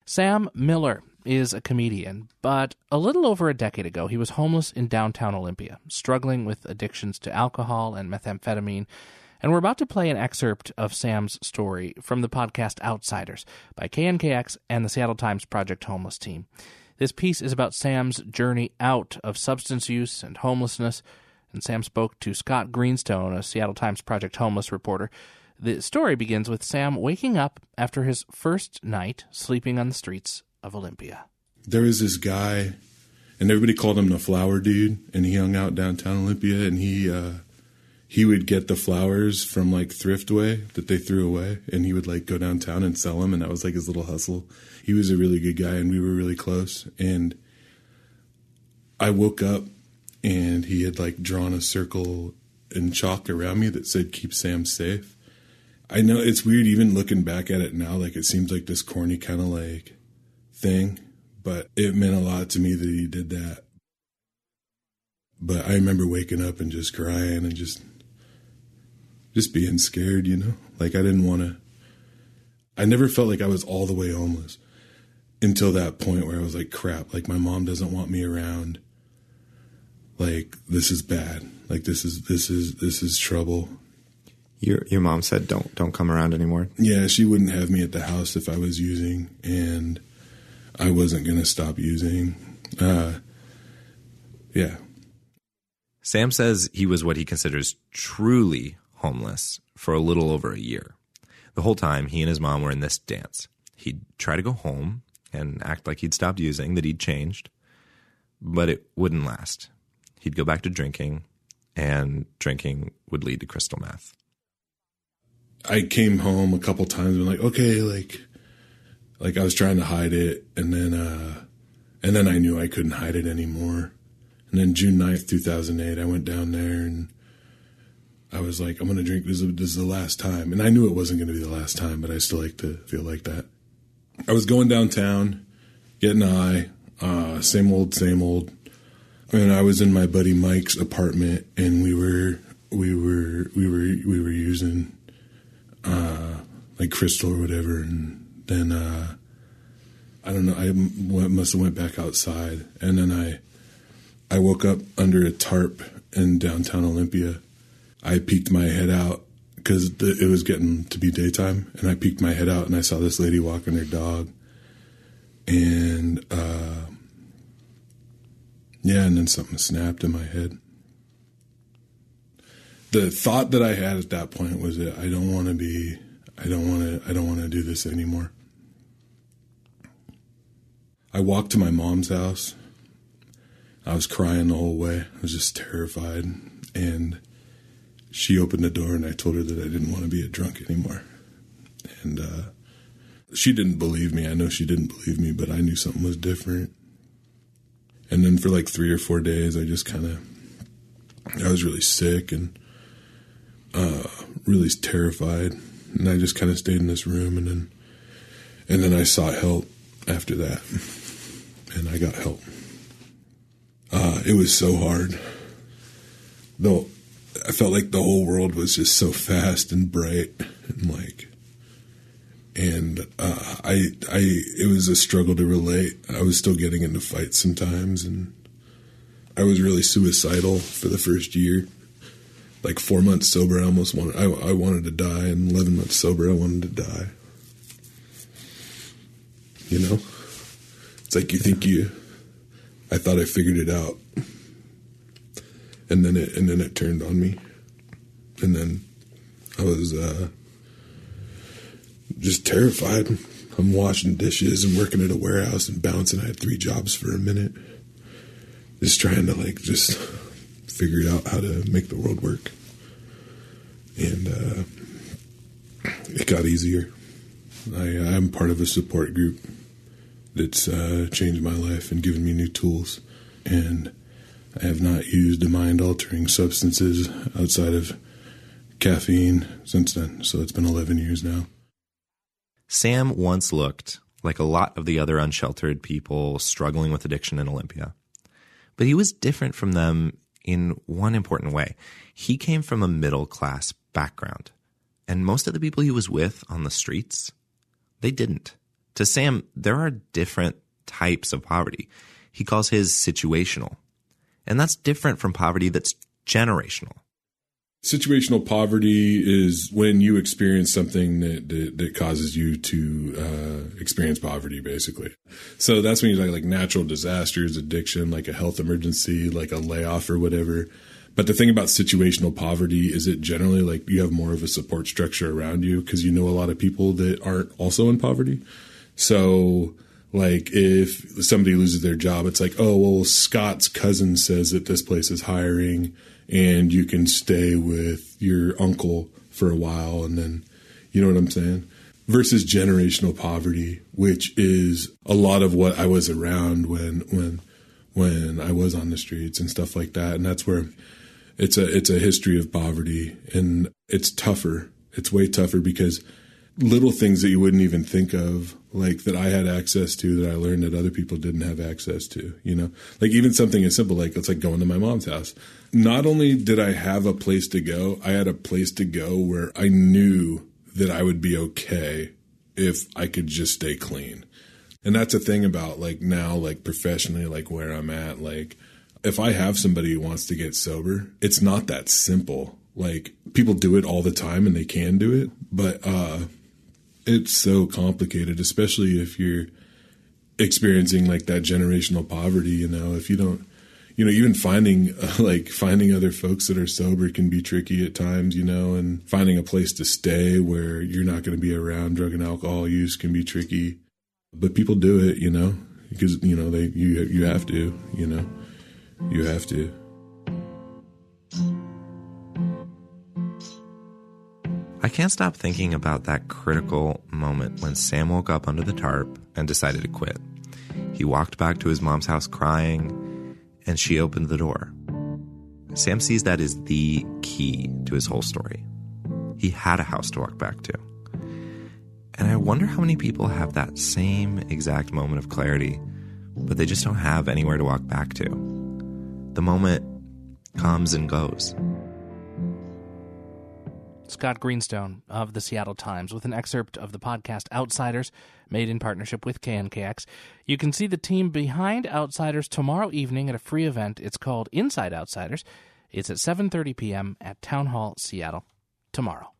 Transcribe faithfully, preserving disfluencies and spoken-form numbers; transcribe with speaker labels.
Speaker 1: Sam Miller is a comedian, but a little over a decade ago, he was homeless in downtown Olympia, struggling with addictions to alcohol and methamphetamine. And we're about to play an excerpt of Sam's story from the podcast Outsiders by K N K X and the Seattle Times Project Homeless Team. This piece is about Sam's journey out of substance use and homelessness, and Sam spoke to Scott Greenstone, a Seattle Times Project Homeless reporter. The story begins with Sam waking up after his first night sleeping on the streets of Olympia.
Speaker 2: There was this guy, and everybody called him the flower dude, and he hung out downtown Olympia, and he uh, he would get the flowers from, like, Thriftway that they threw away, and he would, like, go downtown and sell them, and that was, like, his little hustle. He was a really good guy, and we were really close, and I woke up, and he had, like, drawn a circle in chalk around me that said, "Keep Sam safe." I know it's weird even looking back at it now, like it seems like this corny kind of like thing, but it meant a lot to me that he did that. But I remember waking up and just crying and just, just being scared, you know, like I didn't want to, I never felt like I was all the way homeless until that point where I was like, crap, like my mom doesn't want me around. Like, this is bad. Like this is, this is, this is trouble.
Speaker 3: Your your mom said don't don't come around anymore?
Speaker 2: Yeah, she wouldn't have me at the house if I was using, and I wasn't going to stop using. Uh, yeah.
Speaker 3: Sam says he was what he considers truly homeless for a little over a year. The whole time, he and his mom were in this dance. He'd try to go home and act like he'd stopped using, that he'd changed, but it wouldn't last. He'd go back to drinking, and drinking would lead to crystal meth.
Speaker 2: I came home a couple times and like, okay, like, like I was trying to hide it. And then, uh, and then I knew I couldn't hide it anymore. And then June ninth, two thousand eight, I went down there and I was like, I'm going to drink. This is, this is the last time. And I knew it wasn't going to be the last time, but I still like to feel like that. I was going downtown, getting high, uh, same old, same old. And I was in my buddy Mike's apartment and we were, we were, we were, we were using, uh, like crystal or whatever. And then, uh, I don't know, I must have went back outside. And then I, I woke up under a tarp in downtown Olympia. I peeked my head out because it was getting to be daytime. And I peeked my head out and I saw this lady walking her dog. And, uh, yeah, and then something snapped in my head. The thought that I had at that point was that I don't want to be, I don't want to, I don't want to do this anymore. I walked to my mom's house. I was crying the whole way. I was just terrified. And she opened the door and I told her that I didn't want to be a drunk anymore. And uh, she didn't believe me. I know she didn't believe me, but I knew something was different. And then for like three or four days, I just kind of, I was really sick and uh, really terrified. And I just kind of stayed in this room. And then, and then I sought help after that. And I got help. Uh, it was so hard. Though I felt like the whole world was just so fast and bright and like, and uh, I, I, it was a struggle to relate. I was still getting into fights sometimes, and I was really suicidal for the first year. Like four months sober, I almost wanted, I, I wanted to die, and eleven months sober, I wanted to die. You know, it's like you think you. I thought I figured it out, and then it and then it turned on me, and then I was uh, just terrified. I'm washing dishes and working at a warehouse and bouncing. I had three jobs for a minute, just trying to like just figure out how to make the world work, and uh, it got easier. I, I'm part of a support group that's uh, changed my life and given me new tools. And I have not used mind-altering substances outside of caffeine since then. So it's been eleven years now.
Speaker 3: Sam once looked like a lot of the other unsheltered people struggling with addiction in Olympia. But he was different from them in one important way. He came from a middle-class background. And most of the people he was with on the streets, they didn't. To Sam, there are different types of poverty. He calls his situational. And that's different from poverty that's generational.
Speaker 2: Situational poverty is when you experience something that, that, that causes you to uh, experience poverty, basically. So that's when you like, like natural disasters, addiction, like a health emergency, like a layoff or whatever. But the thing about situational poverty is it generally like you have more of a support structure around you because you know a lot of people that aren't also in poverty. So like if somebody loses their job, it's like, oh, well, Scott's cousin says that this place is hiring and you can stay with your uncle for a while. And then, you know what I'm saying? Versus generational poverty, which is a lot of what I was around when, when, when I was on the streets and stuff like that. And that's where it's a, it's a history of poverty, and it's tougher. It's way tougher because little things that you wouldn't even think of, like that I had access to that I learned that other people didn't have access to, you know, like even something as simple, like it's like going to my mom's house. Not only did I have a place to go, I had a place to go where I knew that I would be okay if I could just stay clean. And that's the thing about like now, like professionally, like where I'm at, like if I have somebody who wants to get sober, it's not that simple. Like people do it all the time and they can do it, but, uh, it's so complicated, especially if you're experiencing like that generational poverty, you know, if you don't, you know, even finding uh, like finding other folks that are sober can be tricky at times, you know, and finding a place to stay where you're not going to be around drug and alcohol use can be tricky. But people do it, you know, because, you know, they you you have to, you know, you have to.
Speaker 3: I can't stop thinking about that critical moment when Sam woke up under the tarp and decided to quit. He walked back to his mom's house crying, and she opened the door. Sam sees that as the key to his whole story. He had a house to walk back to. And I wonder how many people have that same exact moment of clarity, but they just don't have anywhere to walk back to. The moment comes and goes.
Speaker 1: Scott Greenstone of the Seattle Times with an excerpt of the podcast Outsiders, made in partnership with K N K X. You can see the team behind Outsiders tomorrow evening at a free event. It's called Inside Outsiders. It's at seven thirty p.m. at Town Hall, Seattle, tomorrow.